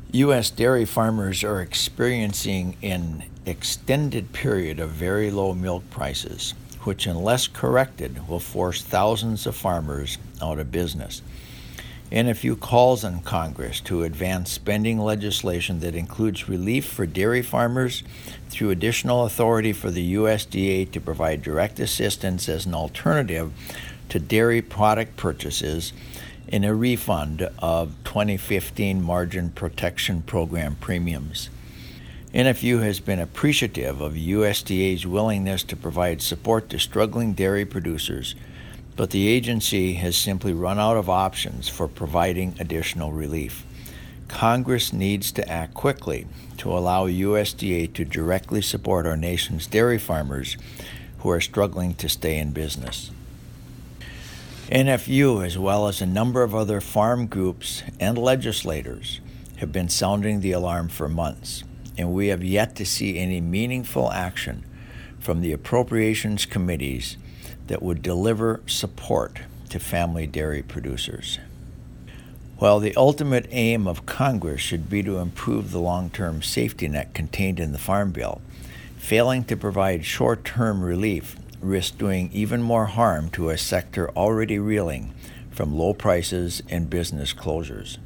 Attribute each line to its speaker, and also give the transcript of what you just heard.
Speaker 1: U.S. dairy farmers are experiencing an extended period of very low milk prices, which, unless corrected, will force thousands of farmers out of business. In a few calls on Congress to advance spending legislation that includes relief for dairy farmers through additional authority for the USDA to provide direct assistance as an alternative to dairy product purchases in a refund of 2015 Margin Protection Program premiums. NFU has been appreciative of USDA's willingness to provide support to struggling dairy producers, but the agency has simply run out of options for providing additional relief. Congress needs to act quickly to allow USDA to directly support our nation's dairy farmers who are struggling to stay in business. NFU, as well as a number of other farm groups and legislators, have been sounding the alarm for months, and we have yet to see any meaningful action from the appropriations committees that would deliver support to family dairy producers. While the ultimate aim of Congress should be to improve the long-term safety net contained in the Farm Bill, failing to provide short-term relief risks doing even more harm to a sector already reeling from low prices and business closures.